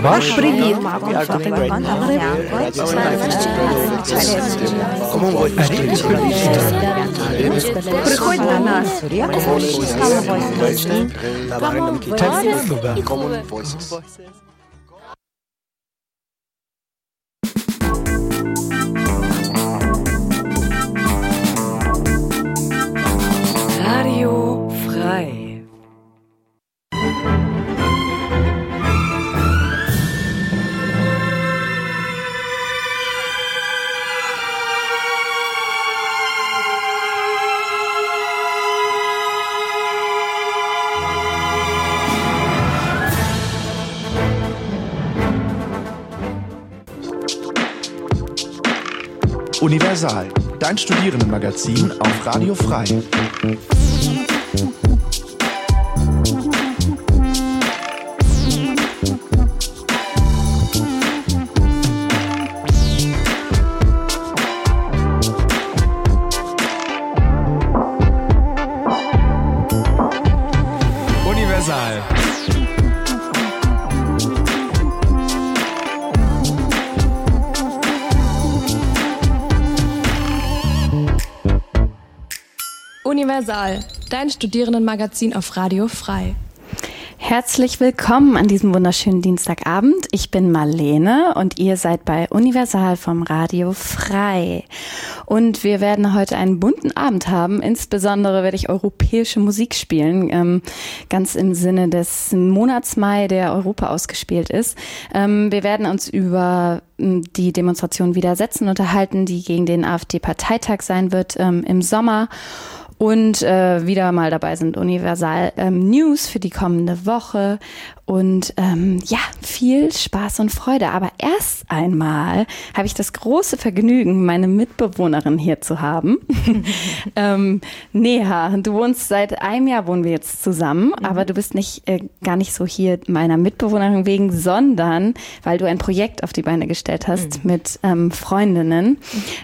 ваш? Привіт. Приходь до нас. Radio frei. Universal, dein Studierendenmagazin auf Radio Frei. Universal. Universal, dein Studierendenmagazin auf Radio Frei. Herzlich willkommen an diesem wunderschönen Dienstagabend. Ich bin Marlene und ihr seid bei Universal vom Radio Frei. Und wir werden heute einen bunten Abend haben. Insbesondere werde ich europäische Musik spielen, ganz im Sinne des Monats Mai, der Europa ausgespielt ist. Wir werden uns über die Demonstration Widersetzen unterhalten, die gegen den AfD-Parteitag sein wird im Sommer. Und wieder mal dabei sind Universal News für die kommende Woche. Und ja, viel Spaß und Freude. Aber erst einmal habe ich das große Vergnügen, meine Mitbewohnerin hier zu haben. Neha, du wohnst seit einem Jahr, wohnen wir jetzt zusammen. Aber du bist gar nicht so hier meiner Mitbewohnerin wegen, sondern weil du ein Projekt auf die Beine gestellt hast mit Freundinnen.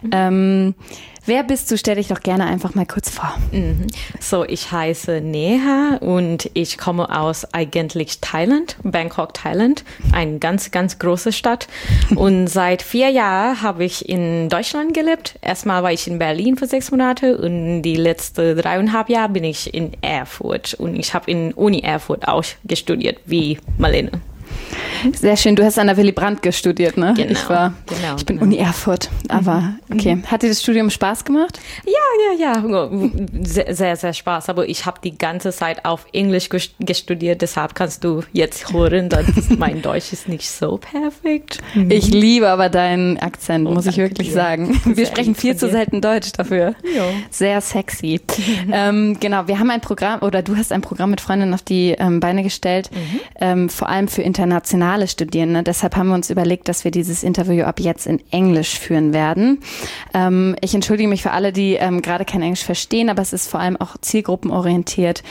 Wer bist du? Stell dich doch gerne einfach mal kurz vor. So, ich heiße Neha und ich komme aus eigentlich Thailand, Bangkok, Thailand, eine ganz, ganz große Stadt. Und seit 4 Jahren habe ich in Deutschland gelebt. Erstmal war ich in Berlin für 6 Monate und die letzten 3,5 Jahre bin ich in Erfurt. Und ich habe in Uni Erfurt auch studiert, wie Marlene. Sehr schön. Du hast an der Willy Brandt studiert, ne? Genau. Ich bin Uni Erfurt. Aber okay. Hat dir das Studium Spaß gemacht? Ja. Sehr, sehr, sehr Spaß. Aber ich habe die ganze Zeit auf Englisch studiert. Deshalb kannst du jetzt hören, dass mein Deutsch ist nicht so perfekt. Ich liebe aber deinen Akzent, muss ich wirklich sagen. Wir sprechen viel zu selten Deutsch dafür. Ja. Sehr sexy. Genau, wir haben ein Programm, oder du hast ein Programm mit Freundinnen auf die Beine gestellt, vor allem für internationale Studierende. Deshalb haben wir uns überlegt, dass wir dieses Interview ab jetzt in Englisch führen werden. Ich entschuldige mich für alle, die gerade kein Englisch verstehen, aber es ist vor allem auch zielgruppenorientiert.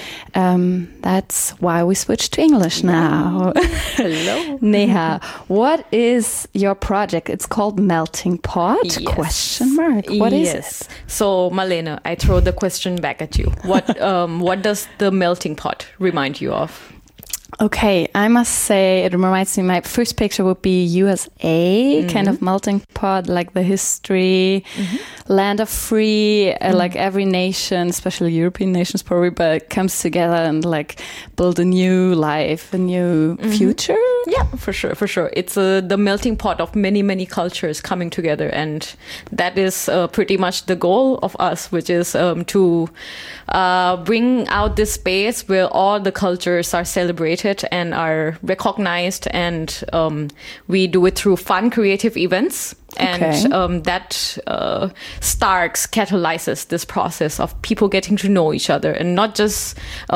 That's why we switched to English now. Hello. Neha, what is your project? It's called Melting Pot? Yes. Question mark. What is it? So, Marlene, I throw the question back at you. What does the melting pot remind you of? Okay, I must say it reminds me, my first picture would be USA, kind of melting pot, like the history, land of free, like every nation, especially European nations probably, but comes together and like build a new life, a new future. Yeah, for sure. It's the melting pot of many, many cultures coming together. And that is pretty much the goal of us, which is to bring out this space where all the cultures are celebrated and are recognized, and we do it through fun, creative events. And that catalyzes this process of people getting to know each other, and not just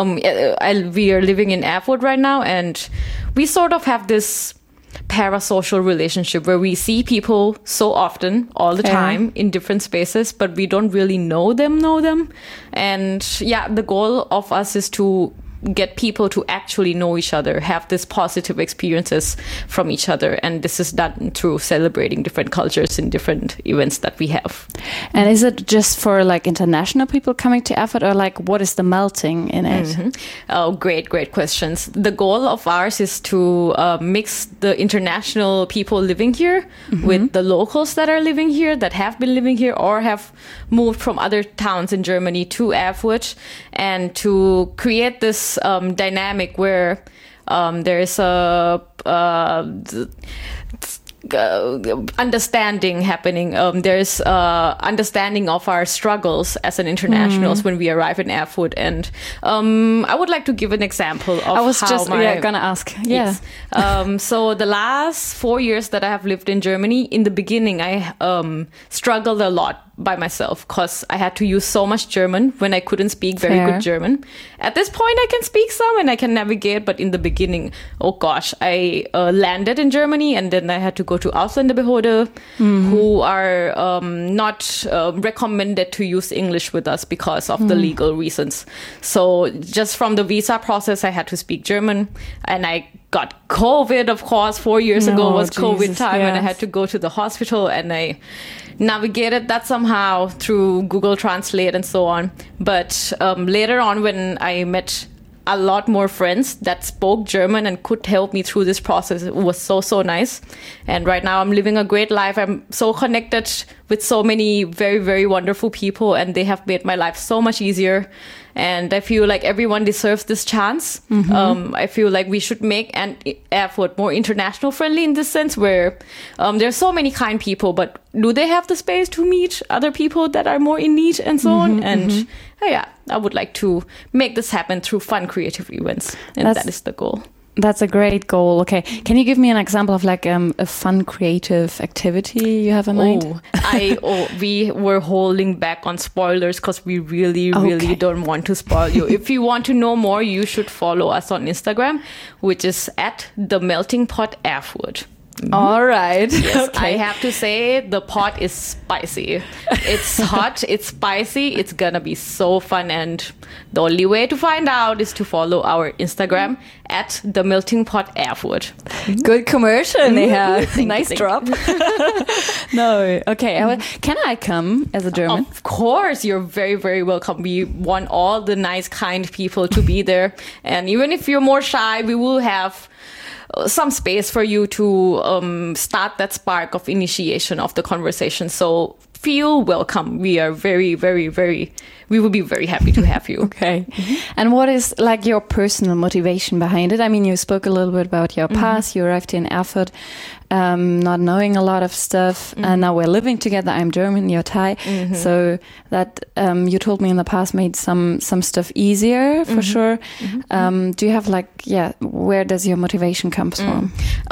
we are living in Erfurt right now, and we sort of have this parasocial relationship where we see people so often, all the time, in different spaces, but we don't really know them. And yeah, the goal of us is to get people to actually know each other, have this positive experiences from each other. And this is done through celebrating different cultures in different events that we have. And is it just for like international people coming to Erfurt, or like what is the melting in it? Oh, great questions. The goal of ours is to mix the international people living here with the locals that are living here, that have been living here or have moved from other towns in Germany to Erfurt, and to create this dynamic where there is a understanding happening. There's understanding of our struggles as an internationals when we arrive in Erfurt. And I would like to give an example of I was just gonna ask. Yeah. So the last 4 years that I have lived in Germany, in the beginning, I struggled a lot by myself because I had to use so much German when I couldn't speak very good German. At this point, I can speak some and I can navigate, but in the beginning, oh gosh, I landed in Germany and then I had to go to Ausländerbehörde, who are not recommended to use English with us because of the legal reasons. So just from the visa process, I had to speak German, and I got COVID, of course. 4 years ago was COVID time, and I had to go to the hospital, and I navigated that somehow through Google Translate and so on. But later on, when I met a lot more friends that spoke German and could help me through this process, it was so nice. And right now I'm living a great life. I'm so connected with so many very, very wonderful people, and they have made my life so much easier. And I feel like everyone deserves this chance. I feel like we should make Erfurt more international friendly in this sense, where there's so many kind people, but do they have the space to meet other people that are more in need and so on? And I would like to make this happen through fun, creative events. And that is the goal. That's a great goal. Okay. Can you give me an example of like a fun, creative activity you have in mind? We were holding back on spoilers because we really don't want to spoil you. If you want to know more, you should follow us on Instagram, which is @themeltingpoterfurt. All right. Yes, okay. I have to say the pot is spicy. It's hot, it's spicy, it's gonna be so fun, and the only way to find out is to follow our Instagram @themeltingpoterfurt. Good commercial, Neha. Nice drop. No, okay. Can I come as a German? Of course, you're very, very welcome. We want all the nice, kind people to be there. And even if you're more shy, we will have some space for you to start that spark of initiation of the conversation. So feel welcome. We are very, very, we will be very happy to have you. Okay. And what is like your personal motivation behind it? I mean, you spoke a little bit about your past. You arrived in Erfurt, not knowing a lot of stuff. And now we're living together. I'm German, you're Thai. So that you told me in the past made some stuff easier for sure. Do you have like, where does your motivation come from?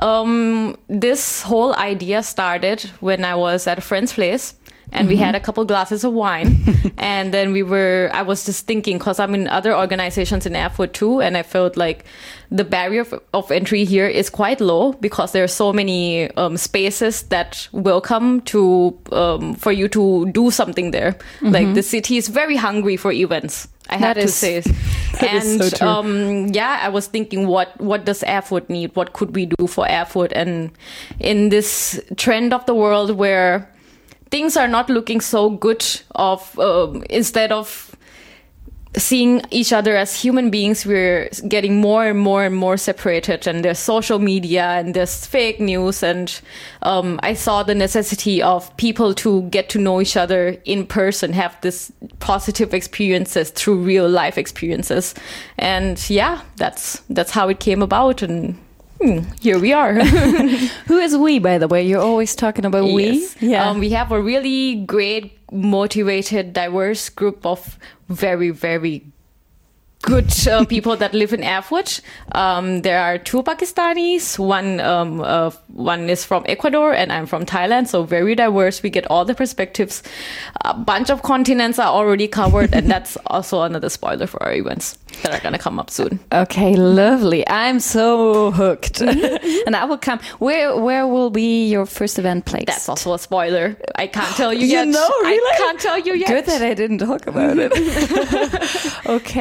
This whole idea started when I was at a friend's place. And we had a couple glasses of wine. And then I was just thinking, because I'm in other organizations in Erfurt too, and I felt like the barrier of entry here is quite low because there are so many spaces that welcome to for you to do something there. Like the city is very hungry for events. I have to say. And so I was thinking, what does Erfurt need? What could we do for Erfurt? And in this trend of the world where things are not looking so good, instead of seeing each other as human beings, we're getting more and more separated, and there's social media and there's fake news. And I saw the necessity of people to get to know each other in person, have this positive experiences through real life experiences. And that's how it came about. And here we are. Who is we, by the way? You're always talking about we. Yeah. We have a really great, motivated, diverse group of very, very good people that live in Erfurt. There are 2 Pakistanis. One is from Ecuador, and I'm from Thailand. So very diverse. We get all the perspectives. A bunch of continents are already covered, and that's also another spoiler for our events that are going to come up soon. Okay, lovely. I'm so hooked. And I will come. Where will be your first event place? That's also a spoiler. I can't tell you yet. You know, really? I can't tell you yet. Good that I didn't talk about it. Okay, lovely.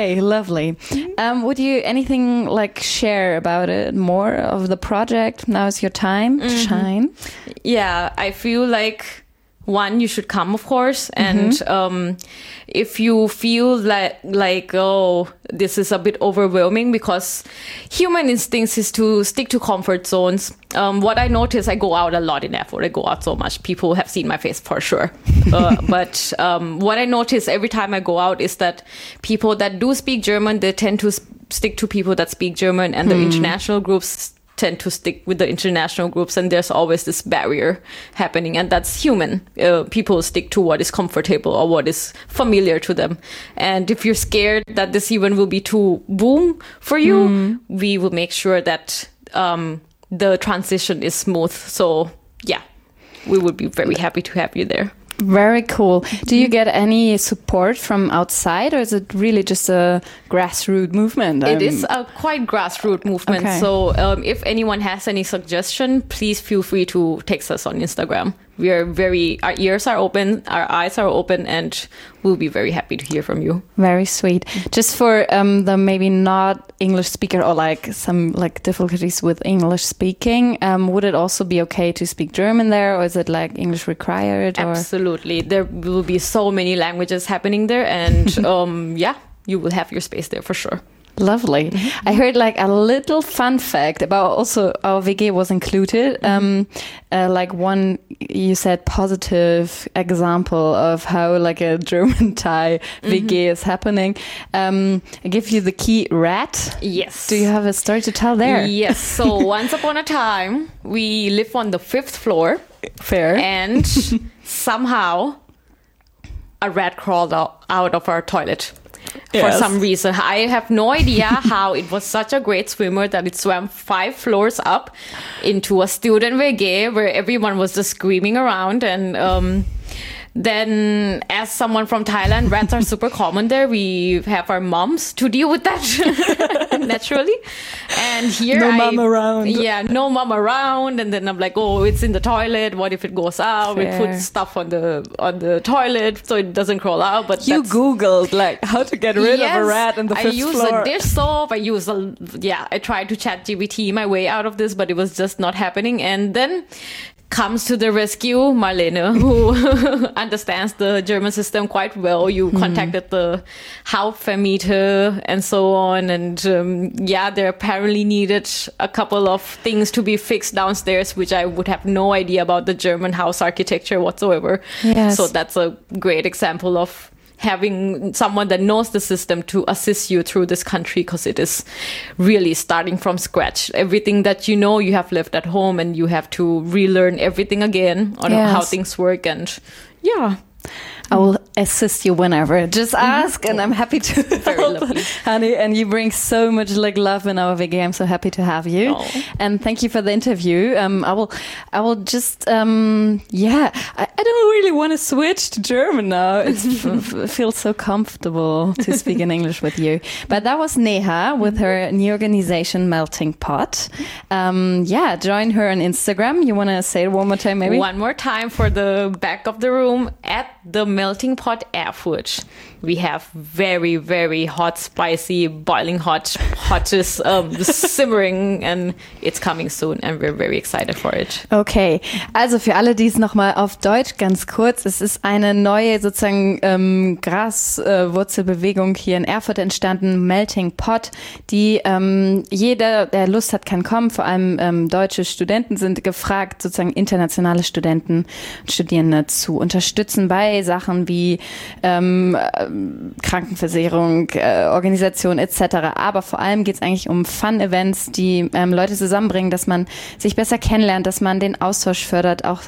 Lovely. Would you anything like share about it more of the project? Now is your time to shine. Yeah, I feel like one, you should come, of course, and if you feel like oh, this is a bit overwhelming, because human instincts is to stick to comfort zones. What I notice, I go out a lot in Erfurt. I go out so much. People have seen my face for sure. But what I notice every time I go out is that people that do speak German, they tend to stick to people that speak German, and the international groups tend to stick with the international groups, and there's always this barrier happening, and that's human. People stick to what is comfortable or what is familiar to them, and if you're scared that this event will be too boom for you, we will make sure that the transition is smooth. So yeah, we would be very happy to have you there. Very cool. Do you get any support from outside, or is it really just a grassroots movement? It is a quite grassroots movement. Okay. So if anyone has any suggestion, please feel free to text us on Instagram. We are our ears are open, our eyes are open, and we'll be very happy to hear from you. Very sweet. Just for the maybe not English speaker, or like some like difficulties with English speaking, would it also be okay to speak German there, or is it like English required? Or? Absolutely. There will be so many languages happening there, and yeah, you will have your space there for sure. Lovely. I heard like a little fun fact about also our WG was included. Like one, you said positive example of how like a German-Thai WG is happening. I give you the key rat. Yes. Do you have a story to tell there? Yes. So once upon a time, we lived on the 5th floor. Fair. And somehow a rat crawled out of our toilet. For some reason. I have no idea how. It was such a great swimmer that it swam 5 floors up into a student WG where everyone was just screaming around. And then, as someone from Thailand, rats are super common there. We have our moms to deal with that naturally. And here no mom around. Yeah, no mom around. And then I'm like, oh, it's in the toilet. What if it goes out? Fair. We put stuff on the toilet so it doesn't crawl out. But you Googled like how to get rid of a rat in the 5th floor. I use a dish soap. I tried to ChatGPT my way out of this, but it was just not happening. And then comes to the rescue Marlene, who understands the German system quite well. You contacted the Hauptvermieter and so on. And there apparently needed a couple of things to be fixed downstairs, which I would have no idea about the German house architecture whatsoever. Yes. So that's a great example of having someone that knows the system to assist you through this country, because it is really starting from scratch. Everything that you know, you have left at home, and you have to relearn everything again on how things work. And yeah. I will assist you whenever. Just ask, and I'm happy to help, honey. And you bring so much like love in our WG. I'm so happy to have you. Oh. And thank you for the interview. I will just I don't really want to switch to German now. It feels so comfortable to speak in English with you. But that was Neha with her new organization Melting Pot. Join her on Instagram. You want to say it one more time, maybe? One more time for the back of the room at the Melting Pot Erfurt. We have very, very hot, spicy, boiling hottest simmering, and it's coming soon, and we're very excited for it. Okay, also für alle, die es nochmal auf Deutsch ganz kurz, es ist eine neue sozusagen Graswurzelbewegung hier in Erfurt entstanden, Melting Pot, die jeder, der Lust hat, kann kommen, vor allem deutsche Studenten sind gefragt, sozusagen internationale Studenten und Studierende zu unterstützen bei Sachen wie Krankenversicherung, Organisation etc. Aber vor allem geht es eigentlich um Fun-Events, die Leute zusammenbringen, dass man sich besser kennenlernt, dass man den Austausch fördert, auch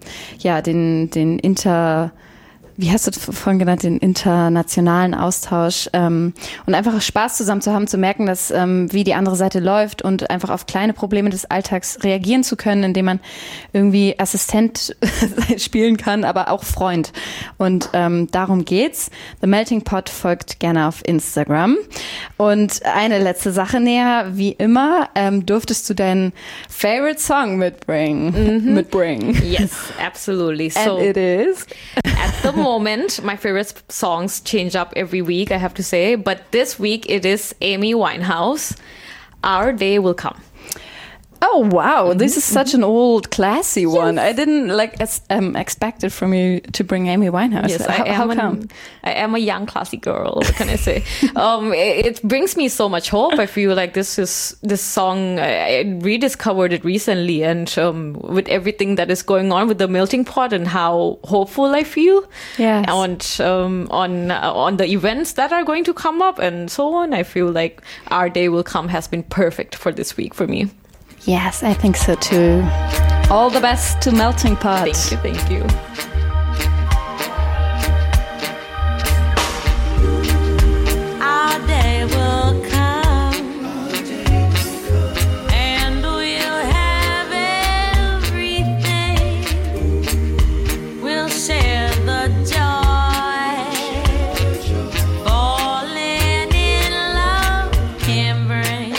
wie hast du vorhin genannt, den internationalen Austausch und einfach Spaß zusammen zu haben, zu merken, dass wie die andere Seite läuft und einfach auf kleine Probleme des Alltags reagieren zu können, indem man irgendwie Assistent spielen kann, aber auch Freund. Und darum geht's. The Melting Pot folgt gerne auf Instagram. Und eine letzte Sache näher, wie immer, durftest du deinen Favorite Song mitbringen. Yes, absolutely. So, and it is? At the moment, moment, my favorite songs change up every week, I have to say. But this week it is Amy Winehouse. Our Day Will Come. Oh wow, this is such an old, classy one. I didn't expect it from you to bring Amy Winehouse. Yes, how come? I am a young, classy girl. What can I say? It brings me so much hope. I feel like this song. I rediscovered it recently, and with everything that is going on with the melting pot and how hopeful I feel, yes. And on the events that are going to come up and so on, I feel like Our Day Will Come has been perfect for this week for me. Yes, I think so too. All the best to Melting Pot. Thank you. Our day will come, and we'll have everything. We'll share the joy, falling in love can bring.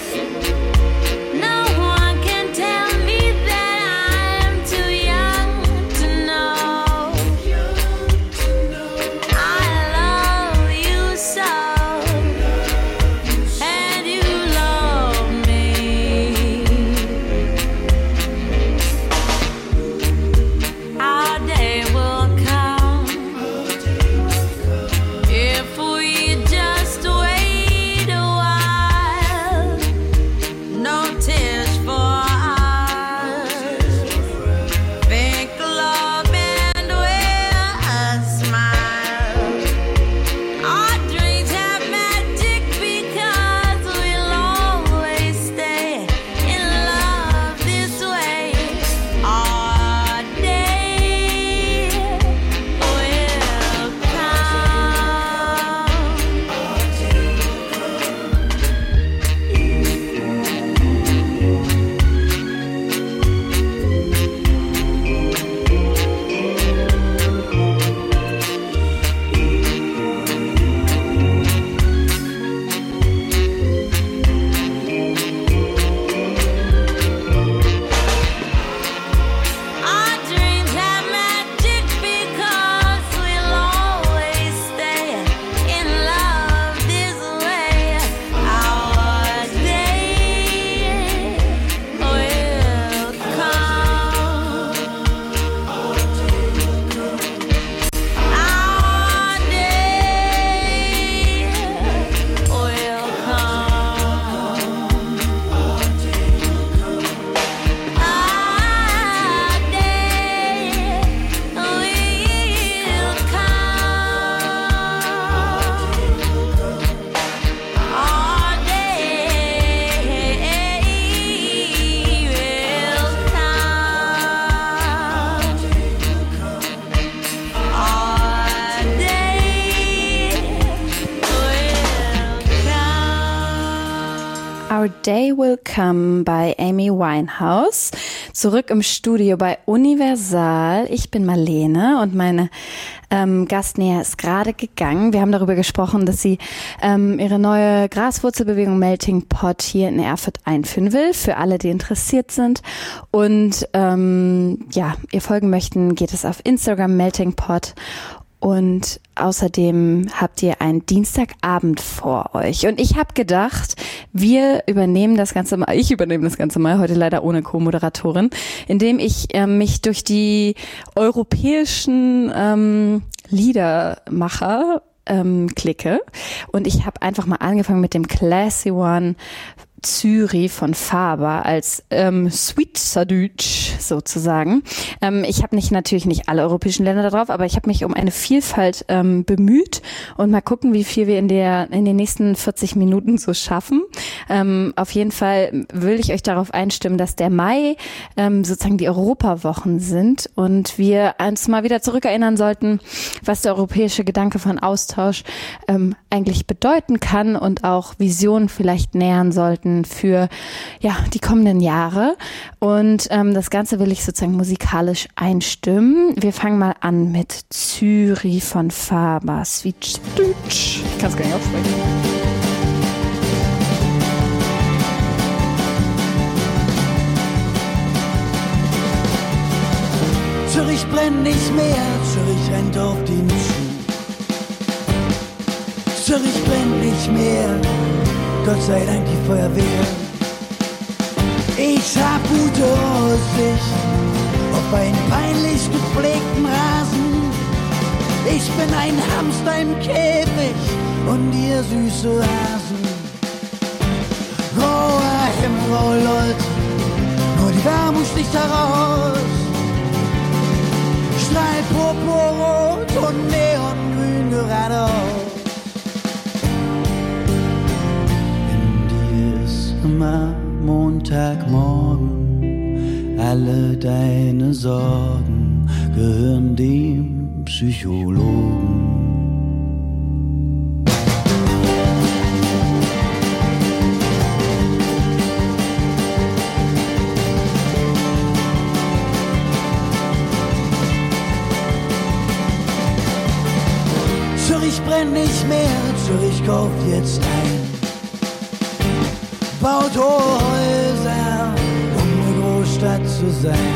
Our Day Will Come bei Amy Winehouse. Zurück im Studio bei Universal. Ich bin Marlene und meine Gast Neha ist gerade gegangen. Wir haben darüber gesprochen, dass sie ihre neue Graswurzelbewegung Melting Pot hier in Erfurt einführen will, für alle, die interessiert sind. Und ihr folgen möchten, geht es auf Instagram Melting Pot. Und außerdem habt ihr einen Dienstagabend vor euch. Und ich habe gedacht, ich übernehme das Ganze mal, heute leider ohne Co-Moderatorin, indem ich mich durch die europäischen Liedermacher klicke. Und ich habe einfach mal angefangen mit dem Classy One Zürich von Faber als Schweizerdeutsch sozusagen. Ich habe natürlich nicht alle europäischen Länder da drauf, aber ich habe mich um eine Vielfalt bemüht und mal gucken, wie viel wir in den nächsten 40 Minuten so schaffen. Auf jeden Fall will ich euch darauf einstimmen, dass der Mai sozusagen die Europawochen sind und wir uns mal wieder zurückerinnern sollten, was der europäische Gedanke von Austausch eigentlich bedeuten kann und auch Visionen vielleicht nähern sollten für die kommenden Jahre. Und das Ganze will ich sozusagen musikalisch einstimmen. Wir fangen mal an mit Zürich von Faber. Schweizerdeutsch. Ich kann es gar nicht aussprechen. Zürich brennt nicht mehr, Zürich rennt auf den zu. Zürich brennt nicht mehr, Gott sei Dank die Feuerwehr. Ich hab gute Aussicht auf einen peinlich gepflegten Rasen. Ich bin ein Hamster im Käfig und ihr süße Hasen. Grauer Himmel, oh Leute, nur die Wärme sticht heraus. Strahlt purpurrot und neongrün geradeaus. In dir ist immer Montagmorgen, alle deine Sorgen gehören dem Psychologen. Zürich brennt nicht mehr, Zürich kauft jetzt ein. Baut hohe Häuser, um eine Großstadt zu sein.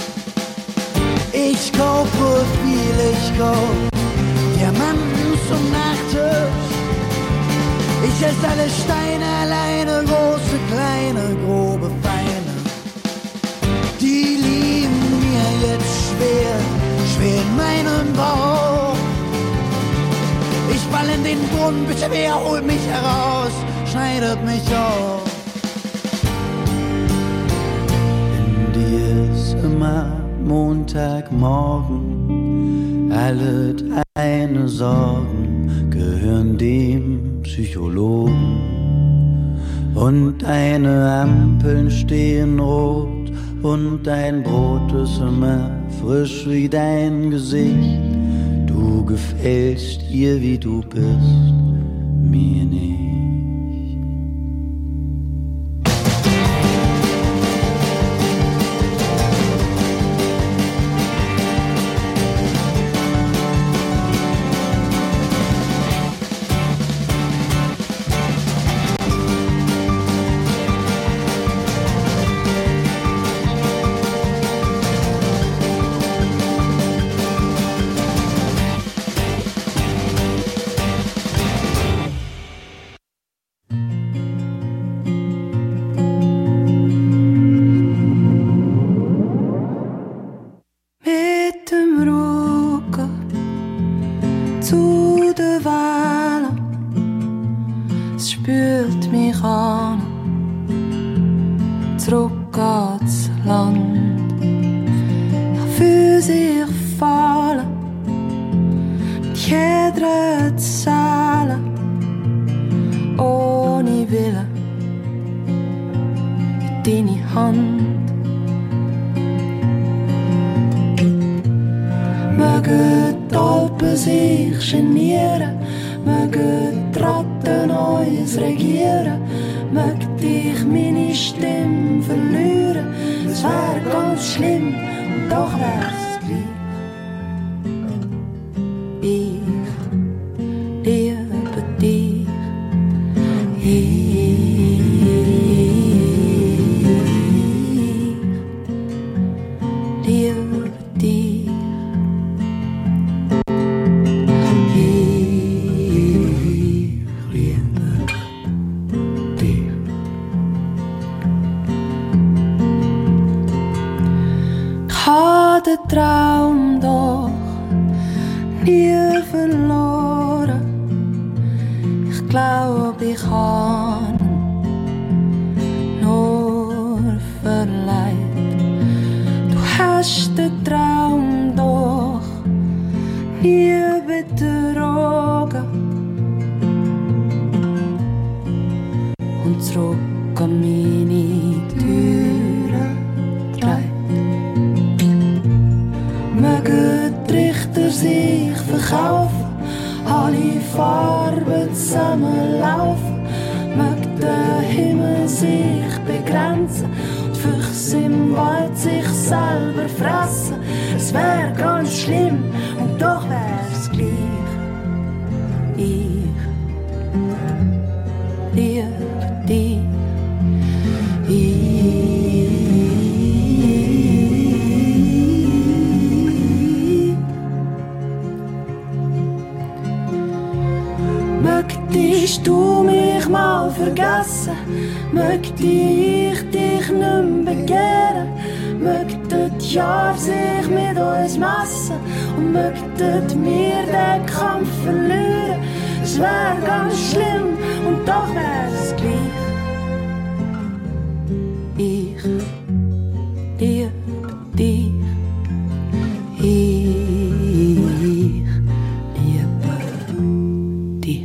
Ich kaufe viel, ich kauf Diamanten zum Nachtisch. Ich esse alle Steine alleine, große, kleine, grobe, feine. Die lieben mir jetzt schwer, schwer in meinem Bauch. Ich fall in den Brunnen, bitte wer holt mich heraus, schneidet mich auf. In dir ist immer Montagmorgen, alle deine Sorgen gehören dem Psychologen. Und deine Ampeln stehen rot und dein Brot ist immer frisch wie dein Gesicht. Du gefällst ihr, wie du bist, mir nicht. Möchtest du mich mal vergessen? Möchte ich dich nicht mehr begehren? Möchten die Jahre sich mit uns messen? Und möchten wir den Kampf verlieren? Es wär ganz schlimm und doch wär's gleich. Ich liebe dich. Ich liebe dich.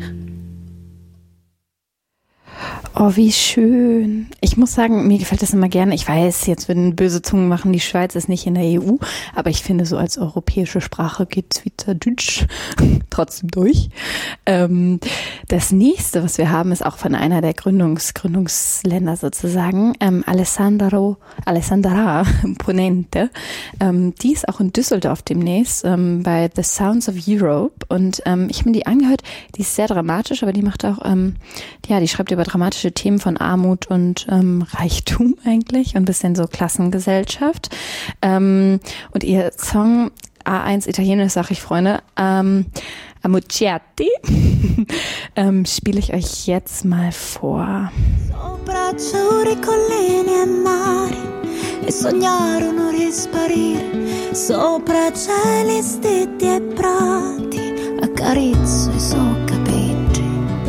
Oh, wie schön. Ich muss sagen, mir gefällt das immer gerne. Ich weiß, jetzt würden böse Zungen machen, die Schweiz ist nicht in der EU, aber ich finde, so als europäische Sprache geht Schweizerdeutsch trotzdem durch. Das nächste, was wir haben, ist auch von einer der Gründungsländer sozusagen, Alessandra Ponente. Die ist auch in Düsseldorf demnächst bei The Sounds of Europe und ich habe mir die angehört. Die ist sehr dramatisch, aber die macht auch, die schreibt über dramatische Themen von Armut und Reichtum eigentlich und ein bisschen so Klassengesellschaft. Und ihr Song A1 Italienisch, sag ich, Freunde, Amucciati, spiele ich euch jetzt mal vor. Sopra azzurri colline e mari e sognarono risparire sopra cieli stetti e prati accarezzo i suoi capelli.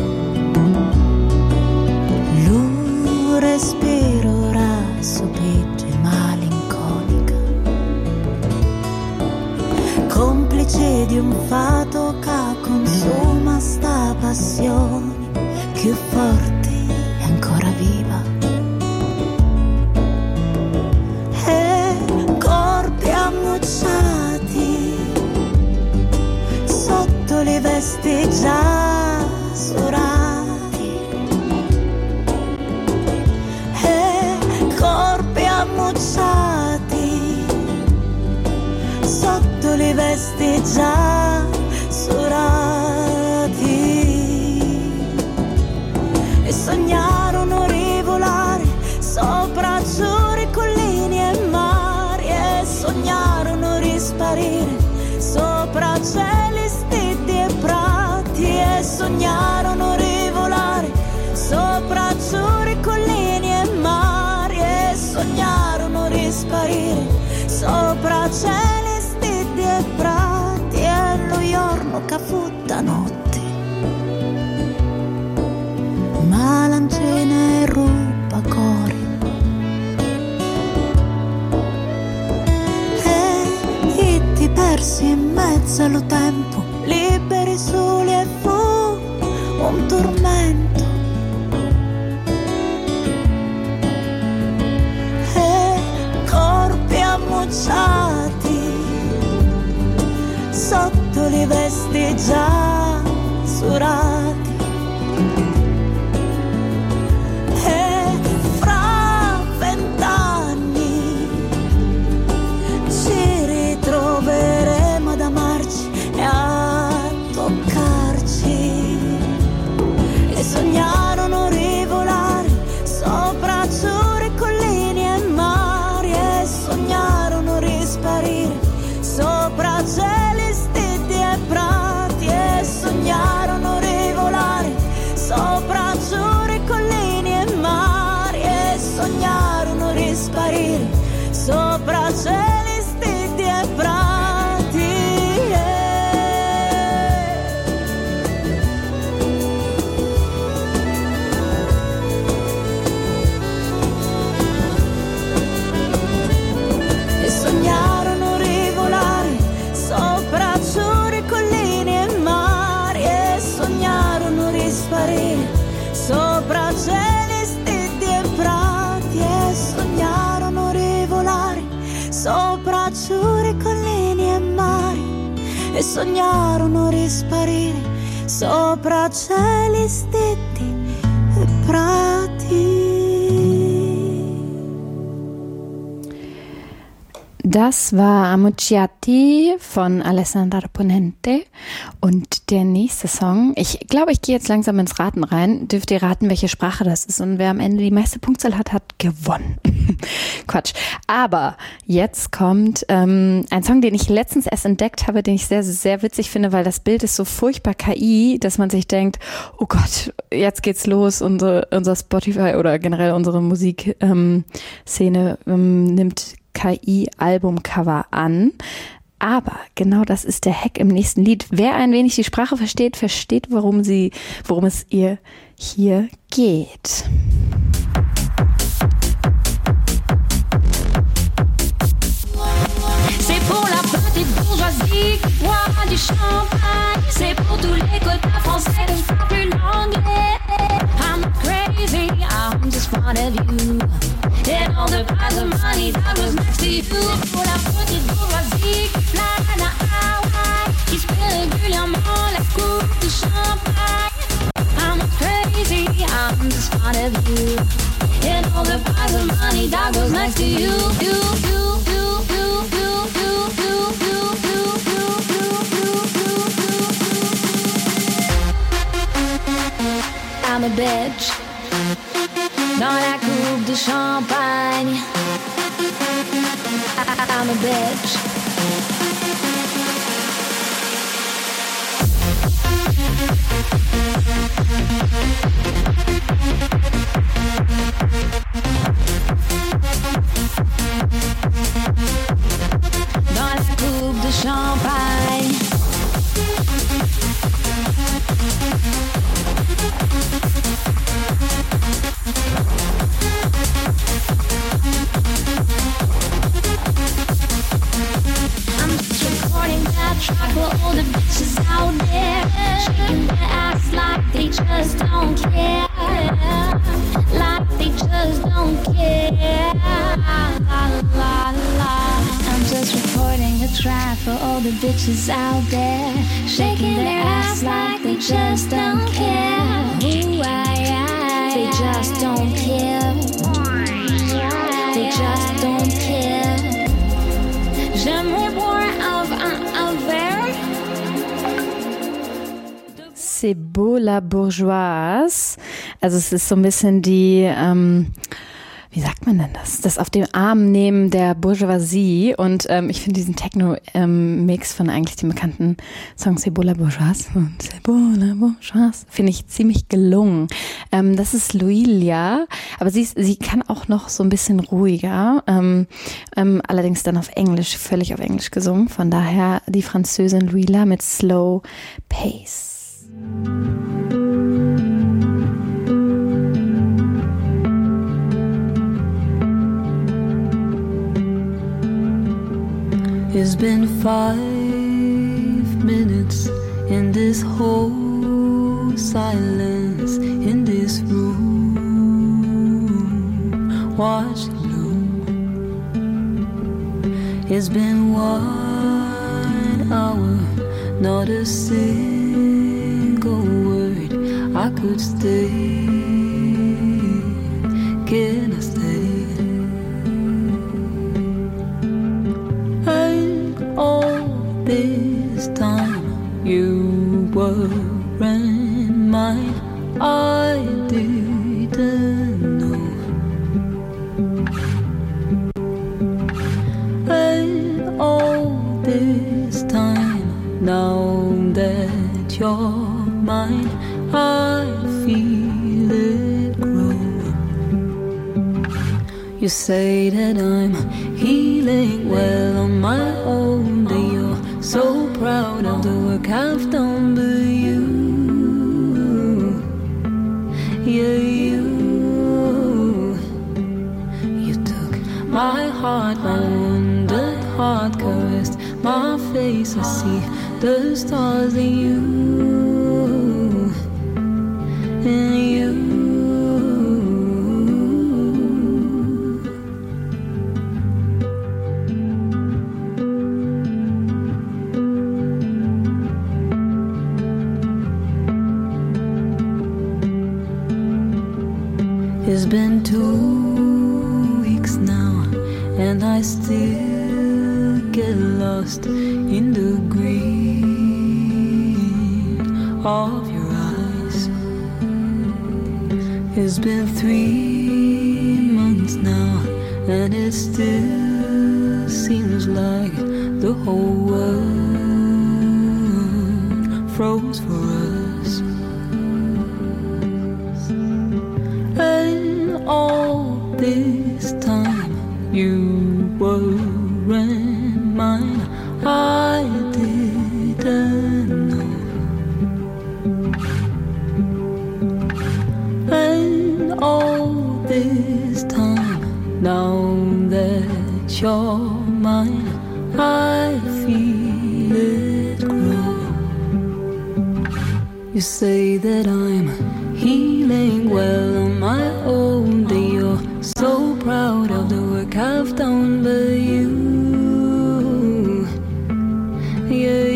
Lui respiro rassopeggia malinconica, complice di un fato che consuma sta passione più forte e ancora viva. E corpi ammucciati sotto le vesti già surati. E corpi ammucciati sotto le vesti già surati. E sognarono rivolare sopra azzurri colline e mari e sognarono risparire sopra cieli stetti e prati e sognarono rivolare sopra azzurri colline e mari e sognarono risparire sopra cieli stetti e prati e lo giorno che fu da notte. Malancena e ruba cori e ti persi in mezzo allo tempo, liberi soli e fu un tormento. E corpi ammucciati sotto le vesti già surati. Troveremo ad amarci e a toccarci e sognarono rivolare sopra azzurri colline e mari e sognarono risparire sopra cieli stetti e prati e sognarono rivolare sopra azzurri colline e mari e sognarono risparire sopra cieli prati e sognarono rivolare sopra azzurri colline e mari e sognarono risparire sopra cieli stetti e prati e sognarono rivolare sopra azzurri colline e mari e sognarono risparire sopra cieli stetti e prati. Das war Ammucciati von Alessandra Ponente und der nächste Song, ich glaube, ich gehe jetzt langsam ins Raten rein, dürft ihr raten, welche Sprache das ist und wer am Ende die meiste Punktzahl hat, hat gewonnen. Quatsch. Aber jetzt kommt ein Song, den ich letztens erst entdeckt habe, den ich sehr, sehr witzig finde, weil das Bild ist so furchtbar KI, dass man sich denkt, oh Gott, jetzt geht's los, unser Spotify oder generell unsere Musikszene nimmt KI-Albumcover an. Aber genau das ist der Hack im nächsten Lied. Wer ein wenig die Sprache versteht, worum es ihr hier geht. C'est pour la petite bourgeoisie qui boit du champagne. C'est pour tous les quotas français qui parlent plus l'anglais. I'm not crazy, I'm just fond of you. And all the piles of money that was next to you. Pour la petite bourgeoisie qui flâne à Hawaï, qui se fait régulièrement la coupe de champagne. I'm not crazy, I'm just fond of you. And all the piles of money that goes next to you. I'm a bitch dans la coupe de champagne. I'm a bitch. Dans la coupe de champagne. I'm just recording that track for all the bitches out there, shaking their ass like they just don't care, like they just don't care. La, la, la. I'm just recording a track for all the bitches out there, shaking their ass like they just don't care. Ooh, they just don't care. They just don't care. J'aimerais boire un verre. C'est beau la bourgeoise. Also es ist so ein bisschen die, wie sagt man denn das? Das auf dem Arm nehmen der Bourgeoisie. Und ich finde diesen Techno-Mix von eigentlich dem bekannten Song C'est beau la bourgeoise und C'est beau la bourgeoise finde ich ziemlich gelungen. Das ist Luilia, aber sie kann auch noch so ein bisschen ruhiger. Allerdings dann auf Englisch, völlig auf Englisch gesungen. Von daher die Französin Luilia mit Slow Pace. It's been 5 minutes in this whole silence in this room, watching bloom. It's been 1 hour, not a single word. I could stay, can I stay? All this time you weren't mine, I didn't know. And all this time, now that you're mine, I feel it grow. You say that I'm healing well on my own, that you're so proud of the work I've done, but you, yeah, you took my heart, my wounded heart, caressed my face. I see the stars in you, in you. It's been 2 weeks now, and I still in the green of your eyes. It's been 3 months now, and it still seems like the whole world froze for us. And all this time you weren't mine, I didn't know. And all this time, now that you're mine, I feel it grow. You say that I'm healing well on my own, that you're so proud of the work I've done, but you, yeah,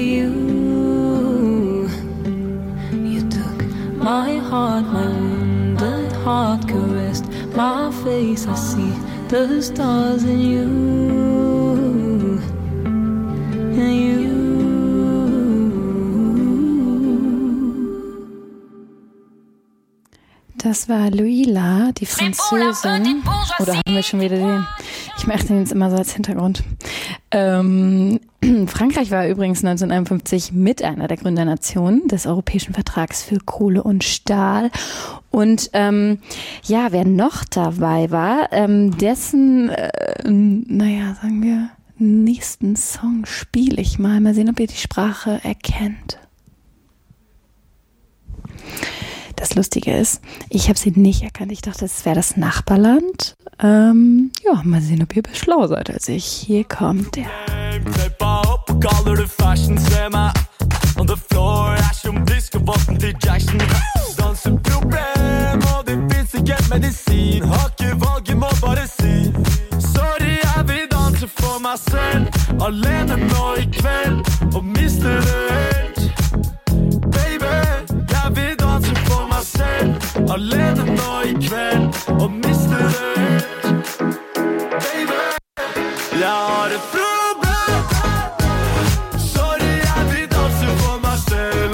you took my heart, my wounded heart, caressed my face. I see the stars in you, and you. Das war Luila, die Französin. Oder haben wir schon wieder den? Ich mache den jetzt immer so als Hintergrund. Frankreich war übrigens 1951 mit einer der Gründernationen des Europäischen Vertrags für Kohle und Stahl. Und ja, wer noch dabei war, dessen, sagen wir, nächsten Song spiele ich mal. Mal sehen, ob ihr die Sprache erkennt. Das Lustige ist, ich habe sie nicht erkannt. Ich dachte, es wäre das Nachbarland. Ja, mal sehen, ob ihr schlau seid als ich. Hier kommt der. Alene nå i kveld og mister det helt. Baby, jeg vil danse for meg selv. Alene nå i kveld og mister det helt. Baby, jeg har et problem. Sorry, jeg vil danse for meg selv.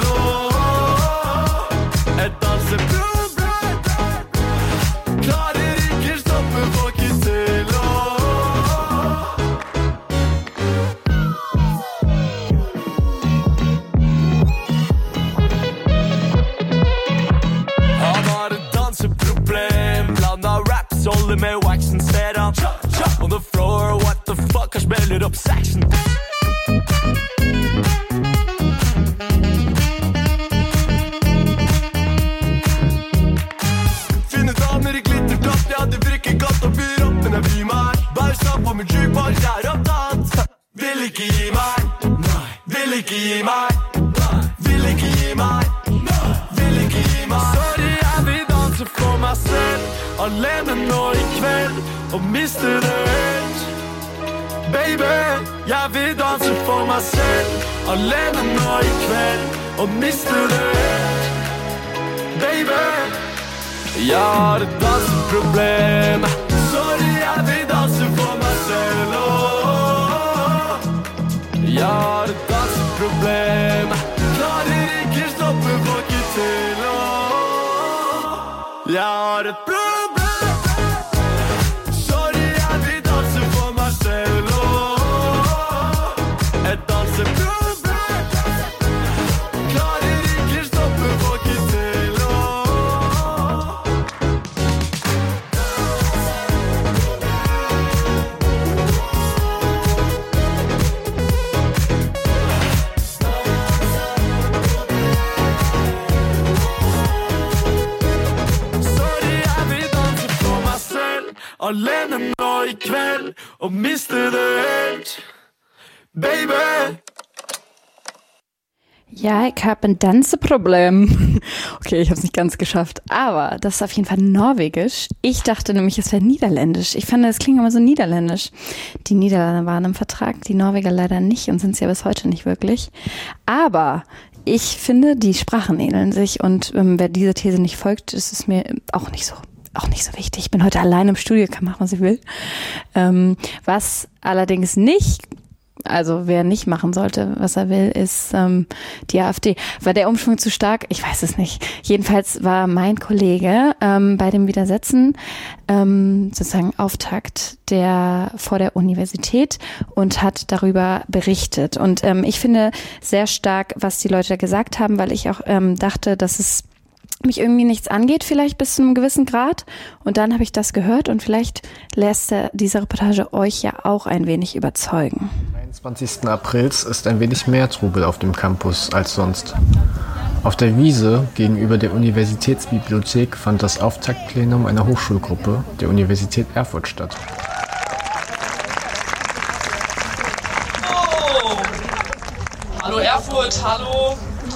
Et danseproblem. Klarer ikke stoppe, får ikke til. Solde med waxen, ser han on the floor, what the fuck, han spiller opp saxen. Fine damer i glittertopp, ja det virker godt å fyre opp, men jeg bryr meg. Bare stå på min jukebox, jeg er opptatt. Vil ikke gi meg, nei, vil ikke gi meg, nei, vil ikke gi meg, nei, vil ikke gi meg. Sorry, jeg vil danse for meg selv. Alene nå i kveld og mister det helt. Baby, jeg vil danse for meg selv. Alene nå i kveld og mister det helt. Baby, jeg har et danseproblem. Sorry, jeg vil danse for meg selv. Jeg har et danseproblem. Klarer ikke stoppe, får ikke til. Jeg har et problem. Alene nå i kveld og mister det helt. Baby. Ja, ich habe ein Danseproblem. Okay, ich habe es nicht ganz geschafft, aber das ist auf jeden Fall norwegisch. Ich dachte nämlich, es wäre niederländisch. Ich fand, es klingt immer so niederländisch. Die Niederlande waren im Vertrag, die Norweger leider nicht und sind es ja bis heute nicht wirklich. Aber ich finde, die Sprachen ähneln sich und wer dieser These nicht folgt, ist es mir auch nicht so wichtig. Ich bin heute allein im Studio, kann machen, was ich will. Was allerdings nicht Also wer nicht machen sollte, was er will, ist die AfD. War der Umschwung zu stark? Ich weiß es nicht. Jedenfalls war mein Kollege bei dem Widersetzen sozusagen Auftakt vor der Universität und hat darüber berichtet. Und ich finde sehr stark, was die Leute da gesagt haben, weil ich auch dachte, dass es mich irgendwie nichts angeht, vielleicht bis zu einem gewissen Grad. Und dann habe ich das gehört und vielleicht lässt diese Reportage euch ja auch ein wenig überzeugen. Am 21. Aprils ist ein wenig mehr Trubel auf dem Campus als sonst. Auf der Wiese gegenüber der Universitätsbibliothek fand das Auftaktplenum einer Hochschulgruppe der Universität Erfurt statt. Oh. Hallo Erfurt, hallo.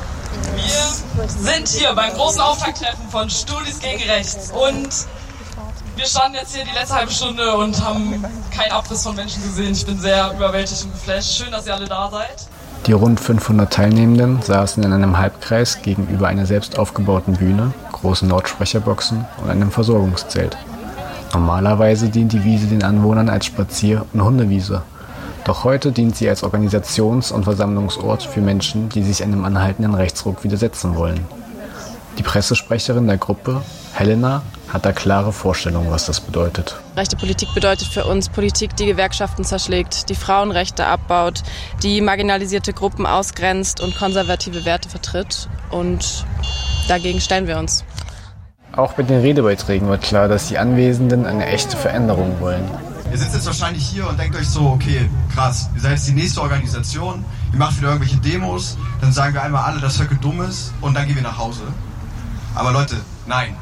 Wir sind hier beim großen Auftakttreffen von Studis gegen Rechts und wir standen jetzt hier die letzte halbe Stunde und haben keinen Abriss von Menschen gesehen. Ich bin sehr überwältigt und geflasht. Schön, dass ihr alle da seid. Die rund 500 Teilnehmenden saßen in einem Halbkreis gegenüber einer selbst aufgebauten Bühne, großen Lautsprecherboxen und einem Versorgungszelt. Normalerweise dient die Wiese den Anwohnern als Spazier- und Hundewiese. Doch heute dient sie als Organisations- und Versammlungsort für Menschen, die sich einem anhaltenden Rechtsruck widersetzen wollen. Die Pressesprecherin der Gruppe, Helena, hat da klare Vorstellungen, was das bedeutet. Rechte Politik bedeutet für uns Politik, die Gewerkschaften zerschlägt, die Frauenrechte abbaut, die marginalisierte Gruppen ausgrenzt und konservative Werte vertritt. Und dagegen stellen wir uns. Auch bei den Redebeiträgen wird klar, dass die Anwesenden eine echte Veränderung wollen. Ihr sitzt jetzt wahrscheinlich hier und denkt euch so, okay, krass, ihr seid jetzt die nächste Organisation, ihr macht wieder irgendwelche Demos, dann sagen wir einmal alle, dass Höcke dumm ist und dann gehen wir nach Hause. Aber Leute, nein.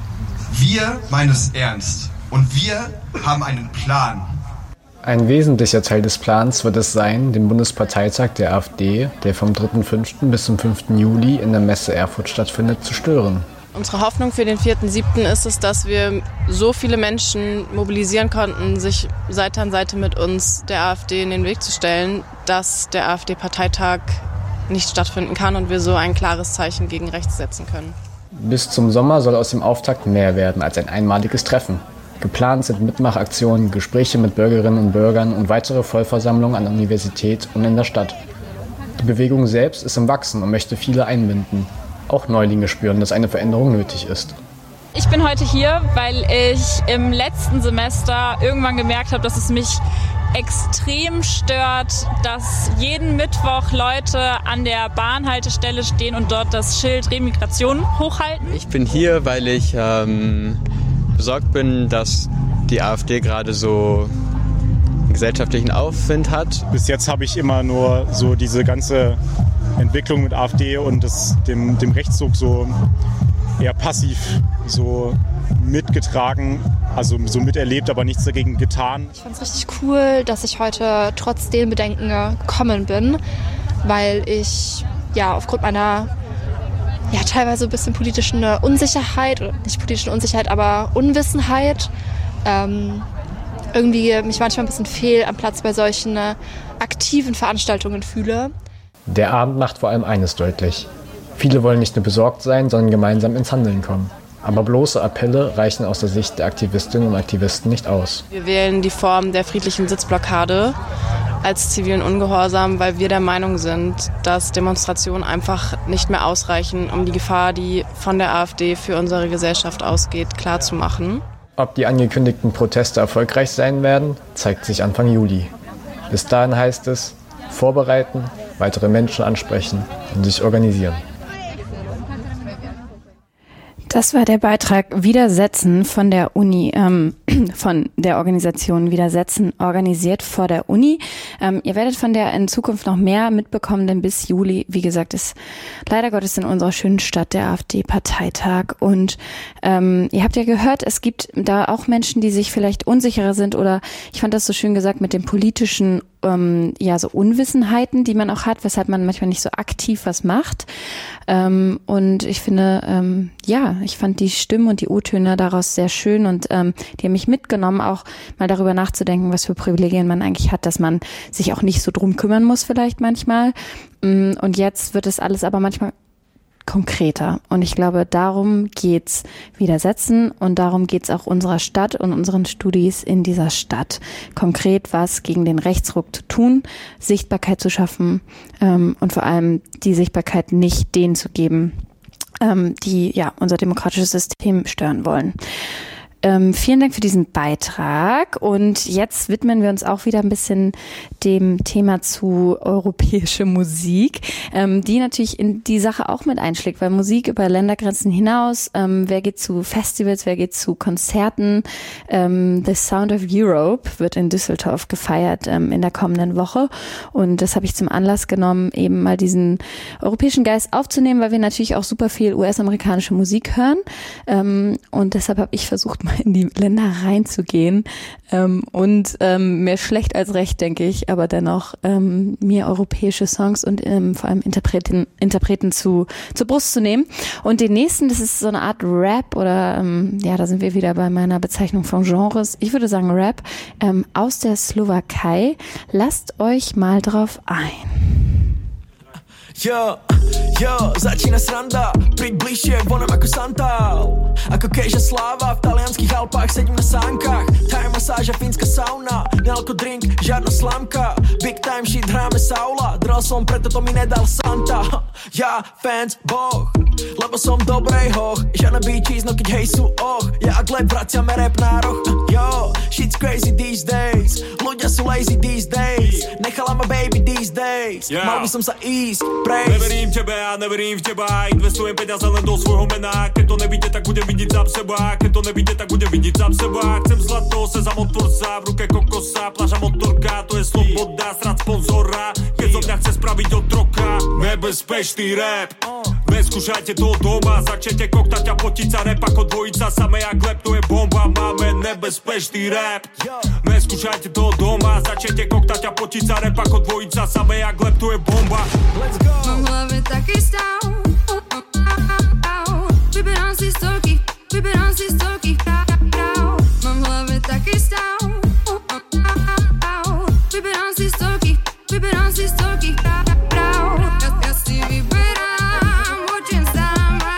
Wir meinen es ernst und wir haben einen Plan. Ein wesentlicher Teil des Plans wird es sein, den Bundesparteitag der AfD, der vom 3.5. bis zum 5. Juli in der Messe Erfurt stattfindet, zu stören. Unsere Hoffnung für den 4.7. ist es, dass wir so viele Menschen mobilisieren konnten, sich Seite an Seite mit uns der AfD in den Weg zu stellen, dass der AfD-Parteitag nicht stattfinden kann und wir so ein klares Zeichen gegen rechts setzen können. Bis zum Sommer soll aus dem Auftakt mehr werden als ein einmaliges Treffen. Geplant sind Mitmachaktionen, Gespräche mit Bürgerinnen und Bürgern und weitere Vollversammlungen an der Universität und in der Stadt. Die Bewegung selbst ist im Wachsen und möchte viele einbinden. Auch Neulinge spüren, dass eine Veränderung nötig ist. Ich bin heute hier, weil ich im letzten Semester irgendwann gemerkt habe, dass es mich extrem stört, dass jeden Mittwoch Leute an der Bahnhaltestelle stehen und dort das Schild Remigration hochhalten. Ich bin hier, weil ich besorgt bin, dass die AfD gerade so einen gesellschaftlichen Aufwind hat. Bis jetzt habe ich immer nur so diese ganze Entwicklung mit AfD und dem Rechtsruck so eher passiv so mitgetragen, also so miterlebt, aber nichts dagegen getan. Ich fand es richtig cool, dass ich heute trotz den Bedenken gekommen bin, weil ich ja aufgrund meiner teilweise ein bisschen politischen Unsicherheit, oder nicht politischen Unsicherheit, aber Unwissenheit, irgendwie mich manchmal ein bisschen fehl am Platz bei solchen aktiven Veranstaltungen fühle. Der Abend macht vor allem eines deutlich. Viele wollen nicht nur besorgt sein, sondern gemeinsam ins Handeln kommen. Aber bloße Appelle reichen aus der Sicht der Aktivistinnen und Aktivisten nicht aus. Wir wählen die Form der friedlichen Sitzblockade als zivilen Ungehorsam, weil wir der Meinung sind, dass Demonstrationen einfach nicht mehr ausreichen, um die Gefahr, die von der AfD für unsere Gesellschaft ausgeht, klarzumachen. Ob die angekündigten Proteste erfolgreich sein werden, zeigt sich Anfang Juli. Bis dahin heißt es, vorbereiten, weitere Menschen ansprechen und sich organisieren. Das war der Beitrag Widersetzen von der Uni, von der Organisation Widersetzen, organisiert vor der Uni. Ihr werdet von der in Zukunft noch mehr mitbekommen, denn bis Juli, wie gesagt, ist leider Gottes in unserer schönen Stadt der AfD-Parteitag. Und ihr habt ja gehört, es gibt da auch Menschen, die sich vielleicht unsicherer sind oder ich fand das so schön gesagt mit den politischen so Unwissenheiten, die man auch hat, weshalb man manchmal nicht so aktiv was macht. Und ich finde, ich fand die Stimmen und die O-Töne daraus sehr schön und die haben mich mitgenommen, auch mal darüber nachzudenken, was für Privilegien man eigentlich hat, dass man sich auch nicht so drum kümmern muss vielleicht manchmal. Und jetzt wird es alles aber manchmal konkreter. Und ich glaube, darum geht's widersetzen und darum geht's auch unserer Stadt und unseren Studis in dieser Stadt. Konkret was gegen den Rechtsruck zu tun, Sichtbarkeit zu schaffen und vor allem die Sichtbarkeit nicht denen zu geben, die ja unser demokratisches System stören wollen. Vielen Dank für diesen Beitrag und jetzt widmen wir uns auch wieder ein bisschen dem Thema zu europäische Musik, die natürlich in die Sache auch mit einschlägt, weil Musik über Ländergrenzen hinaus, wer geht zu Festivals, wer geht zu Konzerten, The Sound of Europe wird in Düsseldorf gefeiert in der kommenden Woche und das habe ich zum Anlass genommen, eben mal diesen europäischen Geist aufzunehmen, weil wir natürlich auch super viel US-amerikanische Musik hören und deshalb habe ich versucht, in die Länder reinzugehen und mehr schlecht als recht, denke ich, aber dennoch mir europäische Songs und vor allem Interpreten zur Brust zu nehmen. Und den nächsten, das ist so eine Art Rap oder ja, da sind wir wieder bei meiner Bezeichnung von Genres. Ich würde sagen Rap aus der Slowakei. Lasst euch mal drauf ein. Jo, začína sranda, príď bližšie, vonám ako santál. Ako Kejža Sláva, v talianských Alpách sedím na sánkach. Thai masáža, fínska sauna, nealko drink, žiadna slamka. Big time shit, hráme Saula, dral som, preto to mi nedal Santa. Ja, fans, boh, lebo som dobrej hoch. Žiadna bitches, no keď hej sú ja a Gleb vraciame rap na roh. Yo, shit's crazy these days, ľudia sú lazy these days. Nechala ma baby these days, mal by som sa ísť. Neverím tebe a neverím v teba, investujem peniaze len do svojho mena. Keď to nevíte, tak budem vidieť za seba. Keď to nevíte, tak budem vidieť za seba. Chcem zlato, sezam otvorca, v ruke kokosa, pláža motorka, to je sloboda, strať sponzora. Keď zo mňa chce spraviť otroka, nebezpečný rap. Neskúšajte to doma, začnete koktať a potiť sa, rap ako dvojica, samé jak Gleb, to je bomba, máme nebezpečný rap. Neskúšajte to doma, začnete koktať a potiť sa, rap ako dvojica, samé jak Gleb, to je bomba. Let's go! Mám v hlave taký stav, vyberám si stovky práv. Mám v hlave taký stav, vyberám si stovky práv. Ja si vyberám, učím sama.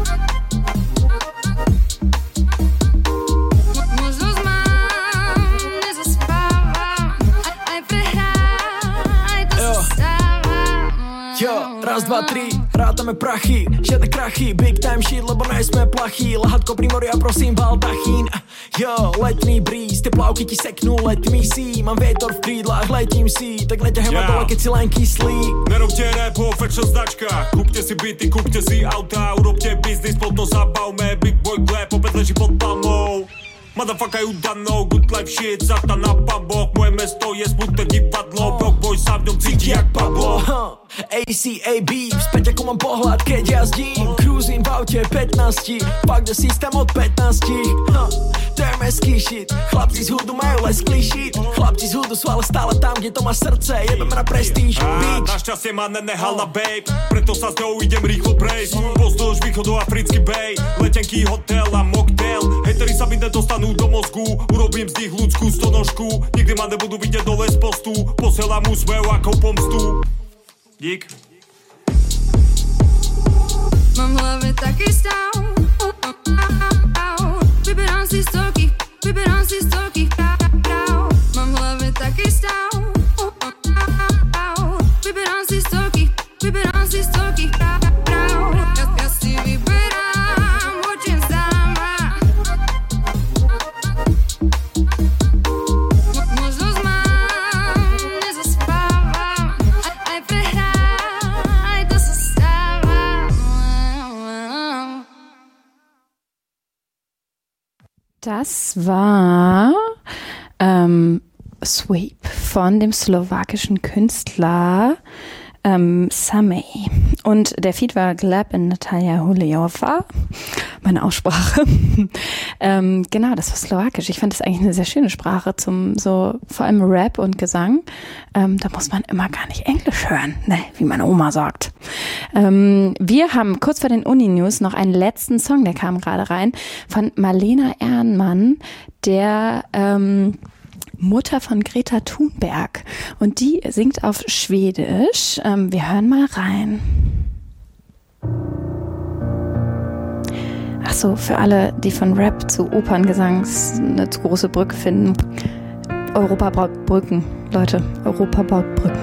Možnosť mám, nezaspávam, aj prehrám, aj to sa stáva. Jo, raz, dva, tri, rátame prachy, žiadne krachy, big time shit, lebo nejsme plachí. Lahatko pri mori a prosím baldachín. Jo, letný breeze, tie plavky ti seknú, let me see. Mám vietor v krídlach, letím si, tak neťahaj ma dole, keď si len kyslý. Nerobte rap o fashion značkách, kúpte si byty, kúpte si auta, urobte biznis, potom zabavme, big boy Gleb, opäť leží pod palmou. Motherfucker, you don't know, good life shit, zata na pamboch, moje mesto je smutné divadlo, Rock boy sa v ňom cíti jak Pablo. ACAB, späť ako mám pohľad, keď jazdím, cruising v aute 15, pak do systém od 15. To je meský shit, chlapci z hudu majú lesklý shit, chlapci z hudu sú ale stále tam, kde to má srdce, jebeme na prestíž, bitch. Našťastie ma nenehala babe, preto sa s ňou idem rýchlo prejsť, pozdĺž východoafrický bay, letenky, hotel a mocktail, hejteri sa mi nedostanú do mozgu, urobím z nich ľudskú stonožku, nikdy ma nebudú vidieť dole z postu, posielam úsmev ako pomstu. Dík. Mám v hlave taký stav, vyberám si stovky práv. Mám v hlave taký stav, vyberám si stovky práv. Ja si vyberám, učím sama. Možnosť mám, nezaspávam, aj prehrám, aj to sa stáva. Das war Sweep von dem slowakischen Künstler Samej. Und der Feed war Gleb in Natalia Hulejova. Meine Aussprache. Genau, das war slowakisch. Ich fand das eigentlich eine sehr schöne Sprache zum so, vor allem Rap und Gesang. Da muss man immer gar nicht Englisch hören, ne, wie meine Oma sagt. Wir haben kurz vor den Uni-News noch einen letzten Song, der kam gerade rein, von Malena Ernmann, der Mutter von Greta Thunberg. Und die singt auf Schwedisch. Wir hören mal rein. Achso, für alle, die von Rap zu Operngesang eine zu große Brücke finden. Europa baut Brücken, Leute. Europa baut Brücken.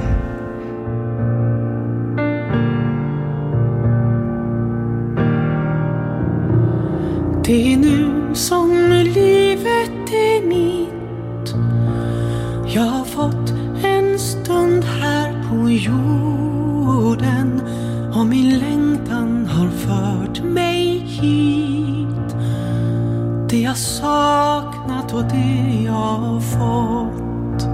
Det är nu som livet är mitt. Jag har fått en stund här på jorden och min längtan har fört mig hit. Det jag saknat och det jag har fått.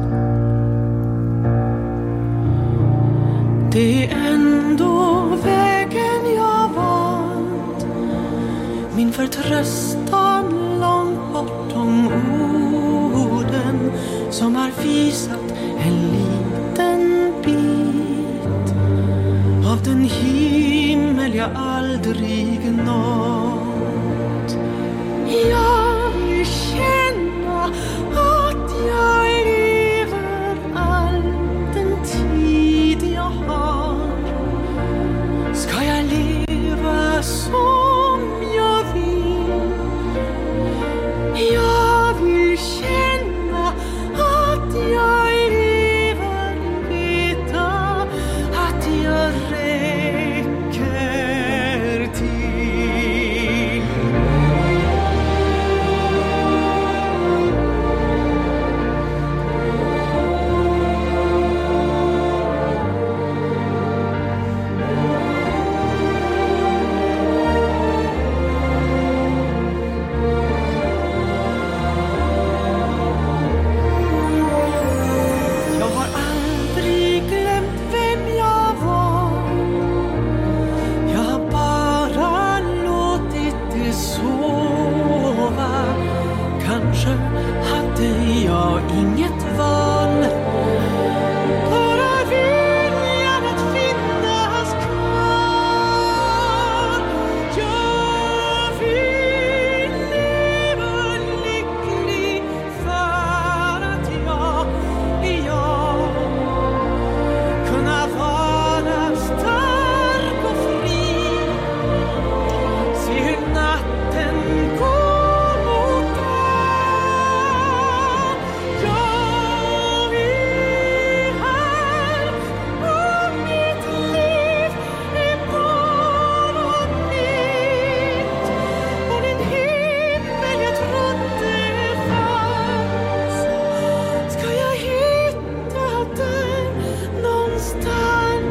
Det är ändå vägen jag valt. Min förtröstan långt bortom orden som har visat en liten bit av den himmel jag aldrig nått. Jag vill känna att jag lever all den tid jag har. Ska jag leva som jag vill? Jag vill känna att jag lever, veta att jag räcker till. Jag har aldrig glömt vem jag var. Jag har bara låtit det sova. Kanske hade jag inget val. Bara viljan att finnas kvar. Jag vill leva lycklig för att jag kunna vara stark och fri. Se hur natten går mot dag. Jag vill här och mitt liv är bara mitt. Och den himmel jag trodde fanns, ska jag hitta den någonstans?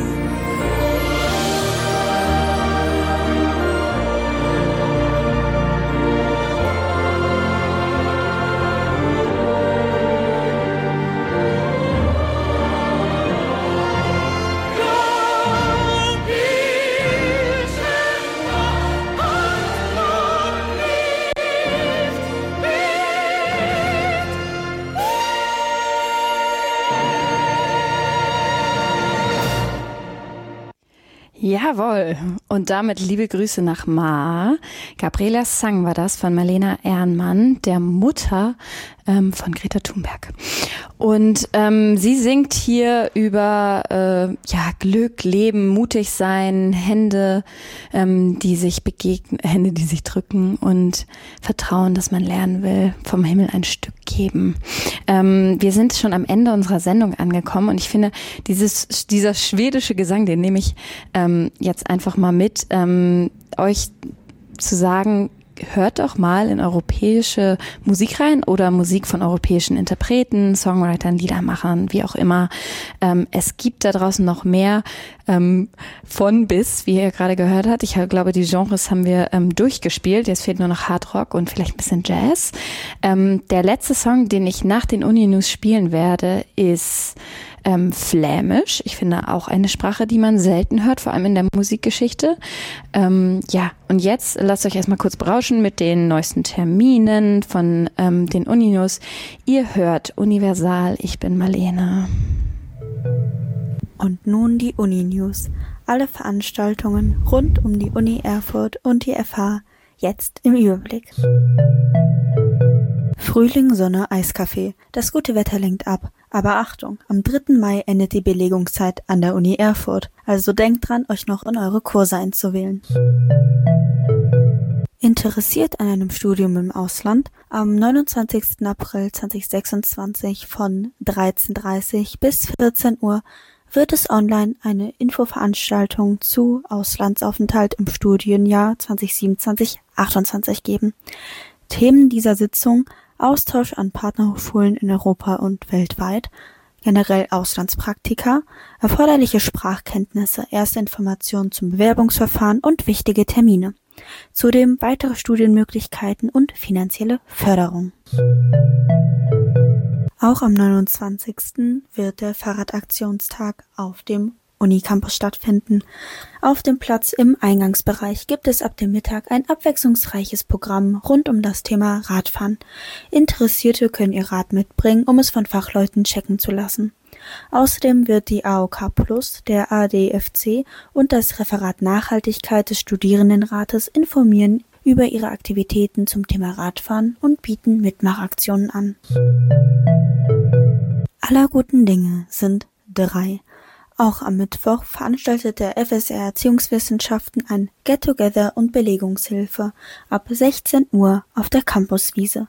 Jawohl. Und damit liebe Grüße nach Maar. Gabriela Sang war das von Marlena Ehrenmann, der Mutter von Greta Thunberg. Und sie singt hier über Glück, Leben, mutig sein, Hände, die sich begegnen, Hände, die sich drücken und Vertrauen, dass man lernen will, vom Himmel ein Stück geben. Wir sind schon am Ende unserer Sendung angekommen und ich finde, dieser schwedische Gesang, den nehme ich jetzt einfach mal mit, euch zu sagen, hört doch mal in europäische Musik rein oder Musik von europäischen Interpreten, Songwritern, Liedermachern, wie auch immer. Es gibt da draußen noch mehr von bis, wie ihr gerade gehört habt. Ich glaube, die Genres haben wir durchgespielt. Jetzt fehlt nur noch Hard Rock und vielleicht ein bisschen Jazz. Der letzte Song, den ich nach den Uni-News spielen werde, ist Flämisch. Ich finde auch eine Sprache, die man selten hört, vor allem in der Musikgeschichte. Und jetzt lasst euch erstmal kurz berauschen mit den neuesten Terminen von den Uni-News. Ihr hört Universal, ich bin Marlene. Und nun die Uni-News. Alle Veranstaltungen rund um die Uni Erfurt und die FH jetzt im Überblick. Frühling, Sonne, Eiskaffee. Das gute Wetter lenkt ab. Aber Achtung, am 3. Mai endet die Belegungszeit an der Uni Erfurt. Also denkt dran, euch noch in eure Kurse einzuwählen. In interessiert an einem Studium im Ausland? Am 29. April 2026 von 13:30 bis 14 Uhr wird es online eine Infoveranstaltung zu Auslandsaufenthalt im Studienjahr 2027/28 geben. Themen dieser Sitzung: Austausch an Partnerhochschulen in Europa und weltweit, generell Auslandspraktika, erforderliche Sprachkenntnisse, erste Informationen zum Bewerbungsverfahren und wichtige Termine. Zudem weitere Studienmöglichkeiten und finanzielle Förderung. Auch am 29. wird der Fahrradaktionstag auf dem Unicampus stattfinden. Auf dem Platz im Eingangsbereich gibt es ab dem Mittag ein abwechslungsreiches Programm rund um das Thema Radfahren. Interessierte können ihr Rad mitbringen, um es von Fachleuten checken zu lassen. Außerdem wird die AOK Plus, der ADFC und das Referat Nachhaltigkeit des Studierendenrates informieren über ihre Aktivitäten zum Thema Radfahren und bieten Mitmachaktionen an. Aller guten Dinge sind 3. Auch am Mittwoch veranstaltet der FSR Erziehungswissenschaften ein Get-Together und Belegungshilfe ab 16 Uhr auf der Campuswiese.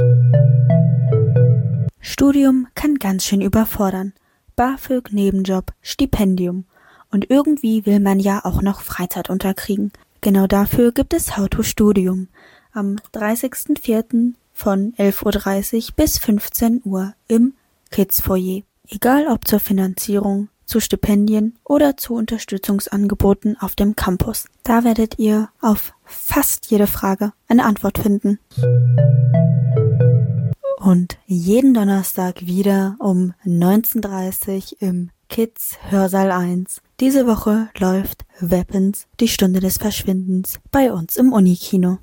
Studium kann ganz schön überfordern. BAföG, Nebenjob, Stipendium. Und irgendwie will man ja auch noch Freizeit unterkriegen. Genau dafür gibt es How to Studium am 30.04. von 11:30 Uhr bis 15 Uhr im Kids-Foyer. Egal ob zur Finanzierung, zu Stipendien oder zu Unterstützungsangeboten auf dem Campus. Da werdet ihr auf fast jede Frage eine Antwort finden. Und jeden Donnerstag wieder um 19:30 Uhr im Kids Hörsaal 1. Diese Woche läuft Weapons, die Stunde des Verschwindens, bei uns im Unikino.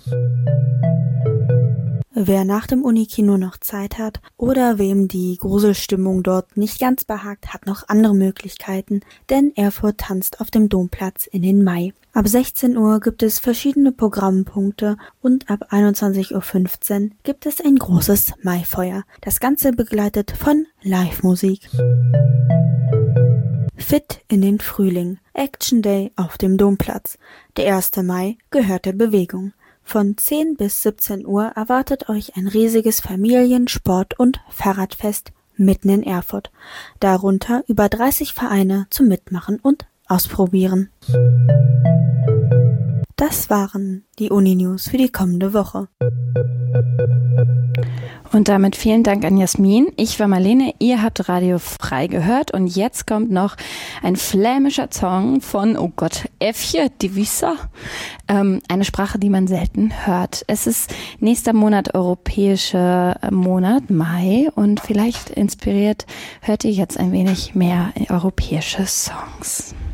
Wer nach dem Unikino noch Zeit hat oder wem die Gruselstimmung dort nicht ganz behagt, hat noch andere Möglichkeiten, denn Erfurt tanzt auf dem Domplatz in den Mai. Ab 16 Uhr gibt es verschiedene Programmpunkte und ab 21:15 Uhr gibt es ein großes Maifeuer. Das Ganze begleitet von Live-Musik. Fit in den Frühling. Action Day auf dem Domplatz. Der 1. Mai gehört der Bewegung. Von 10 bis 17 Uhr erwartet euch ein riesiges Familien-, Sport- und Fahrradfest mitten in Erfurt. Darunter über 30 Vereine zum Mitmachen und Ausprobieren. Das waren die Uni-News für die kommende Woche. Und damit vielen Dank an Jasmin. Ich war Marlene, ihr habt Radio Frei gehört und jetzt kommt noch ein flämischer Song von, oh Gott, Efje Divisa, eine Sprache, die man selten hört. Es ist nächster Monat, europäischer Monat, Mai, und vielleicht inspiriert hört ihr jetzt ein wenig mehr europäische Songs.